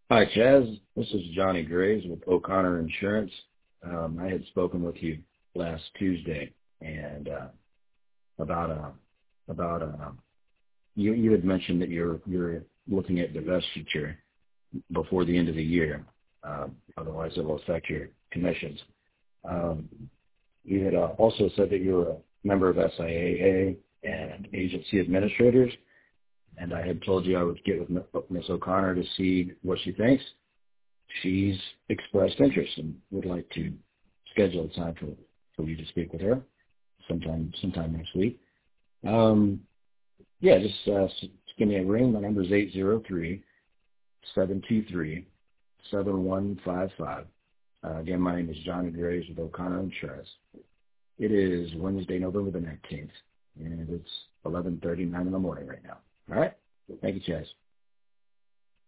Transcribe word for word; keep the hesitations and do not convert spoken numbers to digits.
Hi, Chaz. This is Johnny Graves with O'Connor Insurance. Um, I had spoken with you last Tuesday, and uh, about uh, about uh, you you had mentioned that you're you're looking at divestiture before the end of the year. Uh, otherwise, it will affect your commissions. Um, you had uh, also said that you're a member of S I A A and agency administrators, and I had told you I would get with Miss O'Connor to see what she thinks. She's expressed interest and would like to schedule a time for, for you to speak with her sometime sometime next week. Um, yeah, just, uh, just give me a ring. My number is eight zero three, seven two three, seven one five five. Uh, again, my name is Johnny Graves with O'Connor Insurance. It is Wednesday, November the nineteenth, and it's eleven thirty-nine in the morning right now. All right? Thank you, Chaz.